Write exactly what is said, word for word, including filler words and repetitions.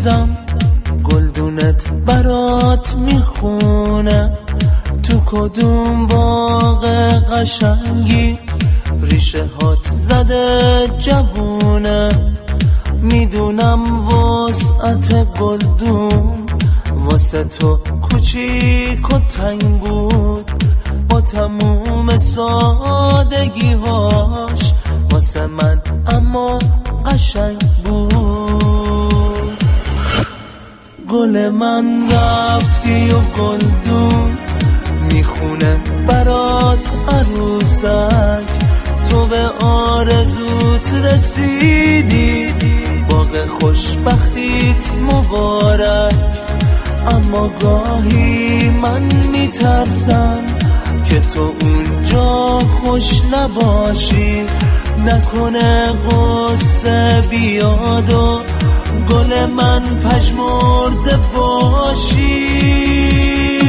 عزیزم گلدونت برات میخونه، تو کدوم باغ قشنگی ریشه هات زده جوونه. میدونم وسعت گلدون واسه تو کوچیک و تنگ بود، با تموم سادگی‌هاش واسه من اما قشنگ بود. گل من رفتی و گلدون میخونه برات عروسک، تو به آرزوت رسیدی، باغ خوشبختیت مبارک. اما گاهی من میترسم که تو اونجا خوش نباشی، نکنه غصه بیاد و گل من پژمرده باشی.